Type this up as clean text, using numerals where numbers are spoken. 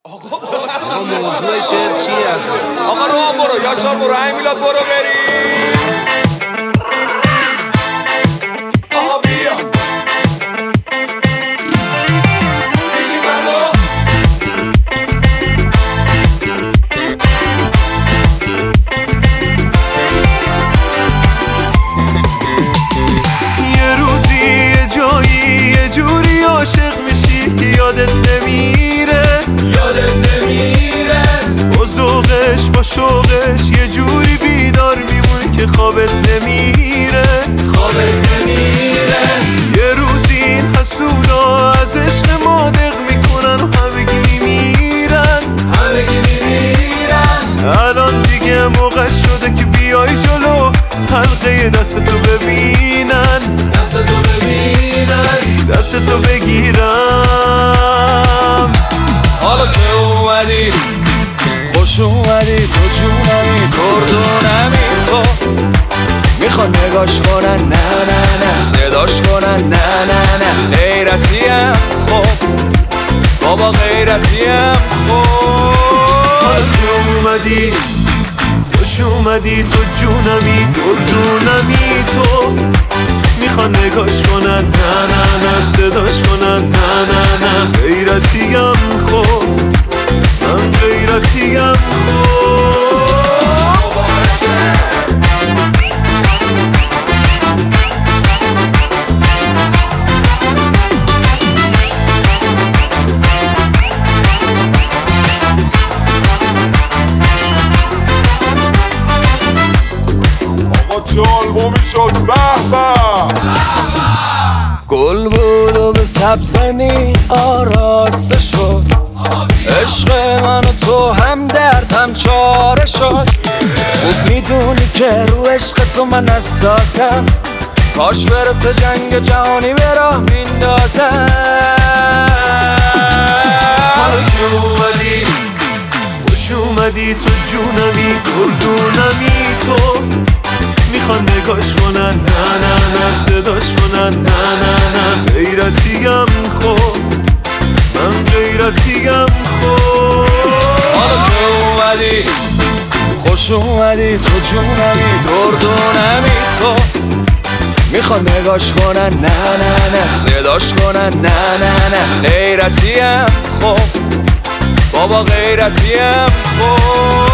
آقا موضوع شعر چی هست؟ آقا راه برو یاشار برو همین میلاد برو بریم. آقا بیا دیگی منو یه روزی یه جایی یه جوری عاشق میشی که یادت نمیره با ذوقش با شوقش یه جوری بیدار میمونی که خوابت نمیره یه روزی این حسودا از عشق ما دق میکنن و همگی میمیرن الان دیگه موقع شده که بیای جلو حلقه دستتو ببینن دستتو بگیرم. حالا که اومدی خوش اومدی تو جونمی کردونمی تو میخوان نگاش کنن نه نه نه صداش کنن نه نه نه غیرتیم خب بابا غیرتیم خب حالا که اومدی خوش اومدی تو جونمی دردونمی تو میخوان نگاش کنن نه نه نه صداش کنن نه نه نه غیرتیم خب من غیرتیم خب چه آلبومی شد به به گل بود و به سبزنی آراسته شد عشق من و تو هم درد هم چاره شد خوب میدونی که رو عشق تو من حساسم کاش برسه جنگ جهانی به راه میندازم حالا که اومدی خوش اومدی تو جونمی دردونمی تو میخوان نگاش کنن نه نه نه صداش کنن نه نه نه غیرتیم خب من غیرتیم خب حالا که اومدی خوش اومدی تو جونمی دردونمی تو میخوان نگاش کنن نه نه نه صداش کنن نه نه نه غیرتیم خب بابا غیرتیم خب